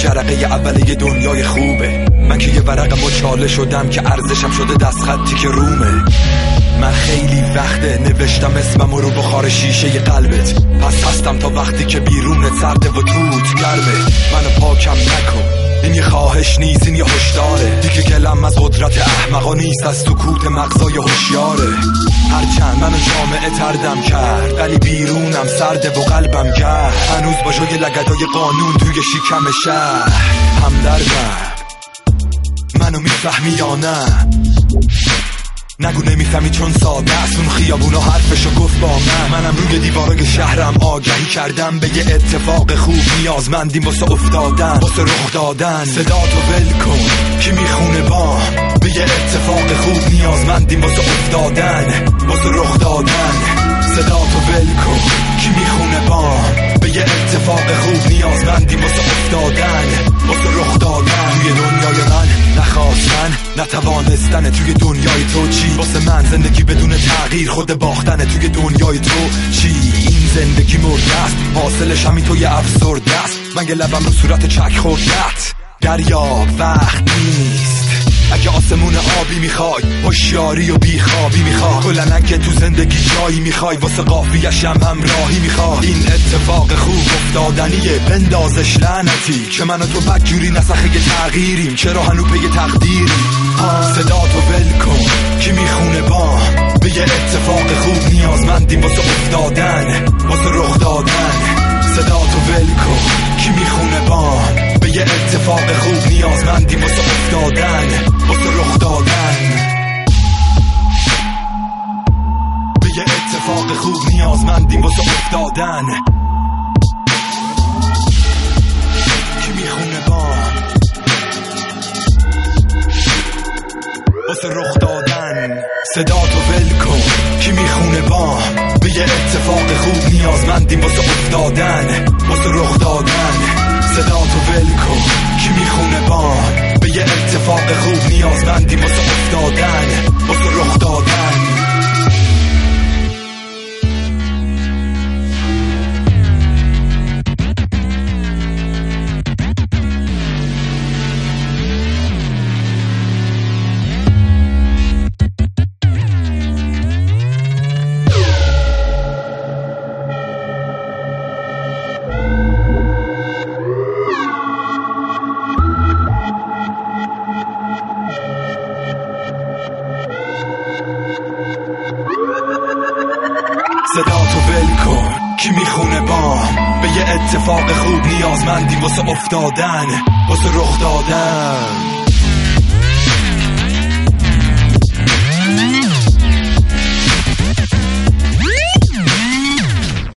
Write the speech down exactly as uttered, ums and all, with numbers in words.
جرقه اولیه دنیای خوبه. من که یه ورق مچاله شدم که ارزشم شده دست خطی که رومه. من خیلی وقته نوشتم اسمم رو بخار شیشه ی قلبت. پس هستم تا وقتی که بیرونت سرده و توت گرمه. منو پاکم نکن، این یه خواهش نیست، این یه هشداره. دیگه گلم از قدرت احمقا نیست، از سکوت مغزای هوشیاره. هرچند منو جامعه تردم کرد ولی بیرونم سرده و قلبم گرد. هنوز با جای لگدای قانون توی شکم شهر همدردم. منو میفهمی یا نه؟ نگو نمیفهمی چون ساده است. اون خیابونا حرفشو گفت با من. منم روی دیوارای شهرم آگهی کردم به یه اتفاق خوب نیازمندیم واسه افتادن، واسه رخ دادن. صداتو ول کن کی میخونه بام، به یه اتفاق خوب نیازمندیم واسه افتادن، واسه رخ دادن. صداتو ول کن کی میخونه بام، به یه اتفاق خوب نیازمندیم واسه افتادن، واسه رخ دادن. توی دنیای من نخواستن نتوانستن، توی دنیای تو چی؟ واسه من زندگی بدون تغییر خود باختنه. توی دنیای تو چی؟ این زندگی مرده است، حاصلش همین توی افسرده است. من یه لبم رو صورت چک خوردت. دریا وقت نیست اگه آسمون آبی میخوای، هوشیاری و بیخوابی میخوای، کلن اگه تو زندگی جایی میخوای، واسه قافیه‌ش هم همراهی میخوای. این اتفاق خوب افتادنیه، بندازش لعنتی که من و تو بدجوری نسخه تغییریم. چرا هنو پی تقدیریم؟ صداتو ول کن کی میخونه بام، به یه اتفاق خوب نیازمندیم واسه افتادن، واسه رخ دادن. صداتو ول کن کی میخونه بام، به یه اتفاق خوب نیازمندیم واسه افتادن، واسه رخ دادن. به یه اتفاق خوب نیازمندیم واسه افتادن. کی میخونه بام، واسه رخ دادن. صداتو ول کن کی میخونه بام، به یه اتفاق خوب نیازمندیم واسه افتادن، واسه رخ دادن. صداتو ول کن کی میخونه بام، به یه اتفاق خوب نیازمندیم واسه افتادن، واسه رخ دادن. صداتو ول کن کی میخونه بام، به یه اتفاق خوب نیازمندیم واسه افتادن، واسه رخ دادن.